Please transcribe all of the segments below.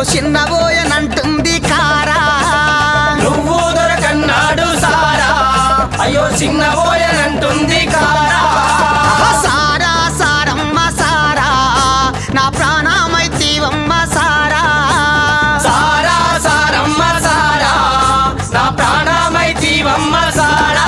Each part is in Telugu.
చిన్నబోయనంటుంది కారా నువ్వు దొరకన్నాడు సారా అయ్యో చిన్నబోయనంటుంది కారా సారా సారమ్మ సారా నా ప్రాణమైతీవమ్మ సారా సారా సారమ్మ సారా నా ప్రాణమైతీవమ్మ సారా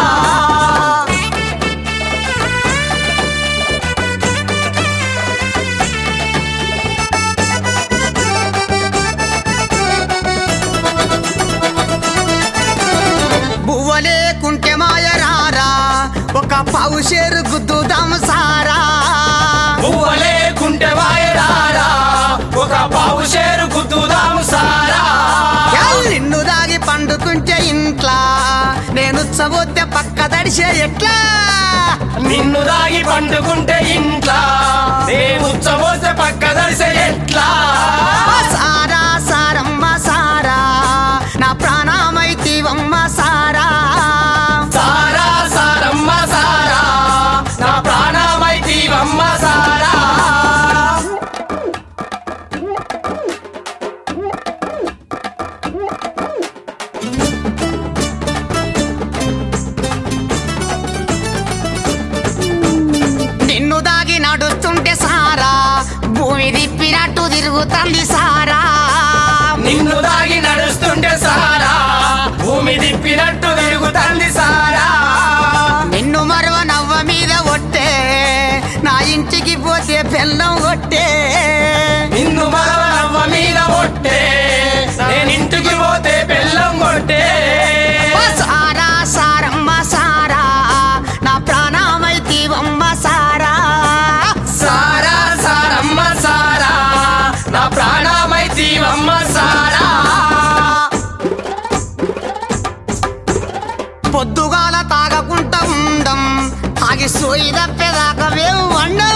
బువ్వలేకుంటే మాయరారా ఒక పావుషేరు గుద్దుదాం సారా పువ్వలేకుంటే వాయరారా ఒక పావు షేరు గుద్దుదాము సారా నిన్ను దాగి పండుకుంటే ఇంట్లా నేను చబోతే పక్క దడిసే ఎట్లా నిన్ను దాగి పండుకుంటే ఇంట్లా నేను ఉచ్చబోసే పక్క దరిసే ఎట్లా సారా సారమ్మ సారా నా ప్రాణమైతీవమ్మ సారా సారా సారమ్మ సారా నా ప్రాణమైతీవమ్మ సారా నిన్ను దాగి నడుస్తుంటే సారా భూమి తిప్పినట్టు తిరుగుతుంది సారా నిన్ను దాగి నడుస్తుంటే సారా భూమి తిప్పినట్టు తిరుగుతుంది సారా నిన్ను మరవ నవ్వ మీద ఒట్టే నా ఇంటికి పోతే బెల్లం కొట్టే నిన్ను మరవనవ్వ మీద ఒట్టే నేనింటికి పోతే బెల్లం కొట్టే సారా సారమ్మ సారా నా ప్రాణమైతీవమ్మ సారా సారా సారమ్మ సారా నా ప్రాణమైతీవమ్మ సారా పొద్దుగాల తాగకుంటా ఉండం తాగి సోయి తప్పేదాకా మేము వండం